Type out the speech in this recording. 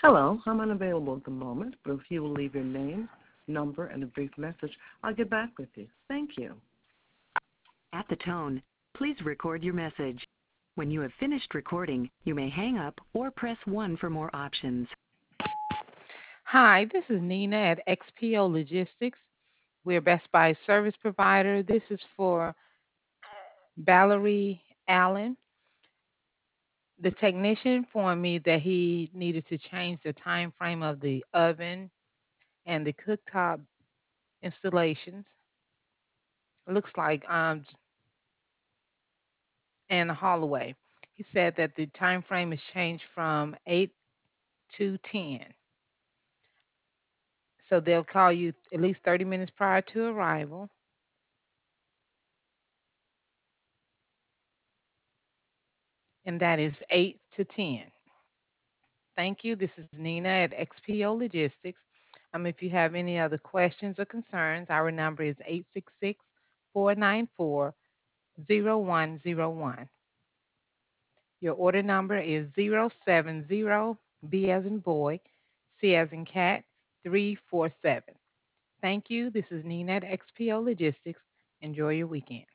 Hello, I'm unavailable at the moment, but if you will leave your name, number, and a brief message, I'll get back with you. Thank you. At the tone, please record your message. When you have finished recording, you may hang up or press 1 for more options. Hi, this is Nina at XPO Logistics. We're Best Buy service provider. This is for Valerie Allen. The technician informed me that he needed to change the time frame of the oven and the cooktop installations. Looks like in the hallway. He said that the time frame has changed from 8 to 10. So they'll call you at least 30 minutes prior to arrival. And that is 8 to 10. Thank you. This is Nina at XPO Logistics. If you have any other questions or concerns, our number is 866-494-0101. Your order number is 070, B as in boy, C as in cat, 347. Thank you. This is Nina at XPO Logistics. Enjoy your weekend.